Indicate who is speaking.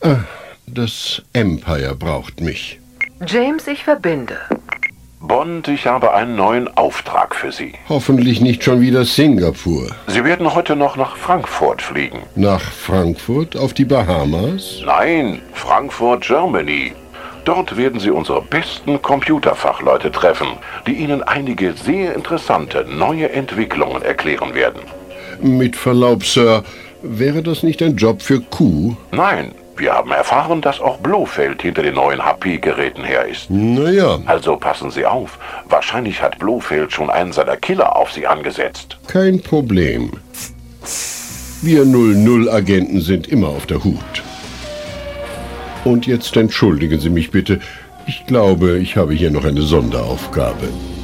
Speaker 1: Das Empire braucht mich.
Speaker 2: James, ich verbinde.
Speaker 3: Bond, ich habe einen neuen Auftrag für Sie.
Speaker 1: Hoffentlich nicht schon wieder Singapur.
Speaker 3: Sie werden heute noch nach Frankfurt fliegen.
Speaker 1: Nach Frankfurt auf die Bahamas?
Speaker 3: Nein, Frankfurt, Germany. Dort werden Sie unsere besten Computerfachleute treffen, die Ihnen einige sehr interessante neue Entwicklungen erklären werden.
Speaker 1: Mit Verlaub, Sir, wäre das nicht ein Job für Q?
Speaker 3: Nein, wir haben erfahren, dass auch Blofeld hinter den neuen HP-Geräten her ist.
Speaker 1: Naja.
Speaker 3: Also passen Sie auf. Wahrscheinlich hat Blofeld schon einen seiner Killer auf Sie angesetzt.
Speaker 1: Kein Problem. Wir 00-Agenten sind immer auf der Hut. Und jetzt entschuldigen Sie mich bitte. Ich glaube, ich habe hier noch eine Sonderaufgabe.